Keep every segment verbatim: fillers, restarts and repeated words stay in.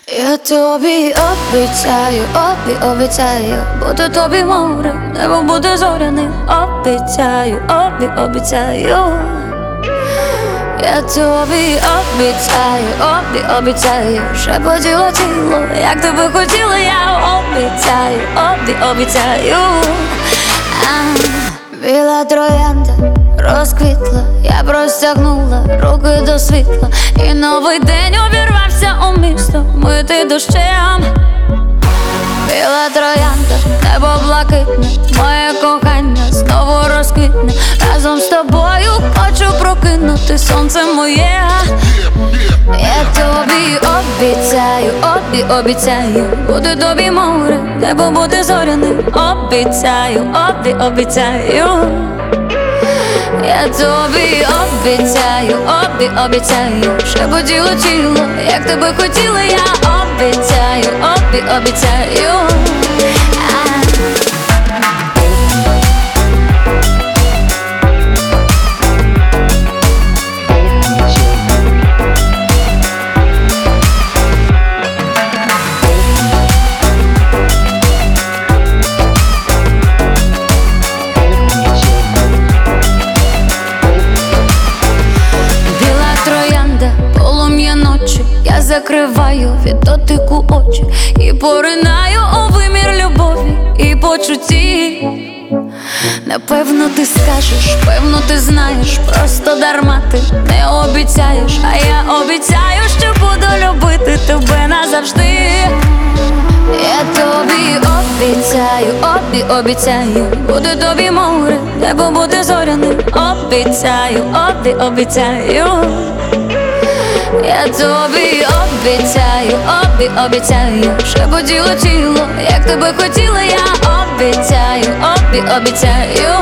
Я тобі обіцяю, обі, обіцяю, бути тобі морем, небо буде зоряним. Обіцяю, обі, обіцяю. Я тобі обіцяю, обі, обіцяю, шепотіло тіло, як тебе хотіла, я обіцяю, обі, обіцяю. А, біла троянда розквітла, я простягнула руки до світла, і новий день увірвався у місто, мити дощем. Біла троянда, небо блакитне, моє кохання знову розквітне. Разом з тобою хочу прокинути сонце моє. Я тобі обіцяю, обі, обіцяю, бути тобі море, небо буде зоряним. Обіцяю, обі, обіцяю. Я тобі обіцяю, обі, обіцяю, шепотіло тіло, як тебе хотіла, я обіцяю, обі, обіцяю. Я закриваю від дотику очі і поринаю у вимір любові і почутті. Напевно ти скажеш, певно ти знаєш, просто дарма ти не обіцяєш. А я обіцяю, що буду любити тебе назавжди. Я тобі обіцяю, обі, обіцяю, бути тобі море, небо буде зоряним. Обіцяю, обі, обіцяю. Я тобі обіцяю, обі, обіцяю, шепотіло тіло, як тебе хотіла, я обіцяю, обі, обіцяю.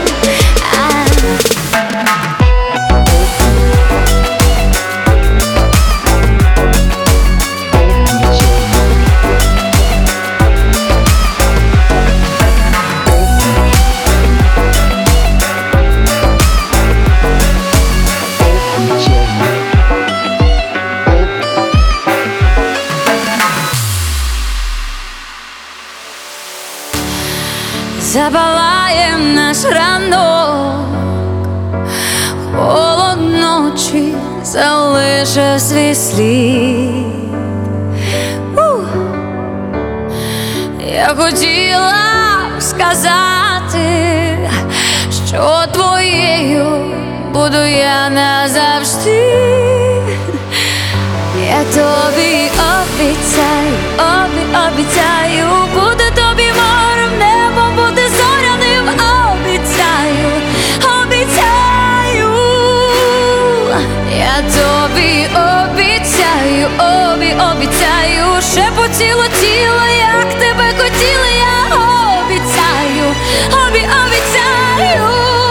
Запалає наш ранок, холод ночі залише свій слід. uh. Я хотіла сказати, що твоєю буду я назавжди. Я тобі обіцяю, обі, обіцяю, бути тобі морем, небо буде зоряним. Обіцяю, обіцяю. Я тобі обіцяю, обі, обіцяю, шепотіло тіло, як тебе хотіла, я обіцяю, обі, обіцяю.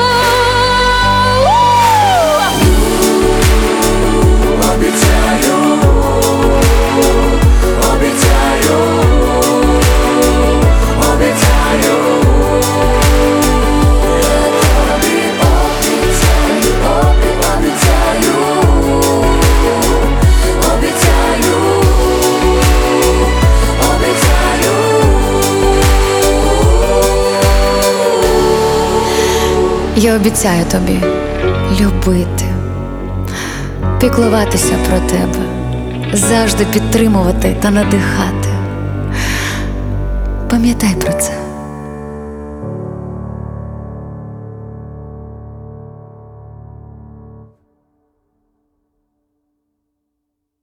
Я обіцяю тобі любити, піклуватися про тебе, завжди підтримувати та надихати. Пам'ятай про це.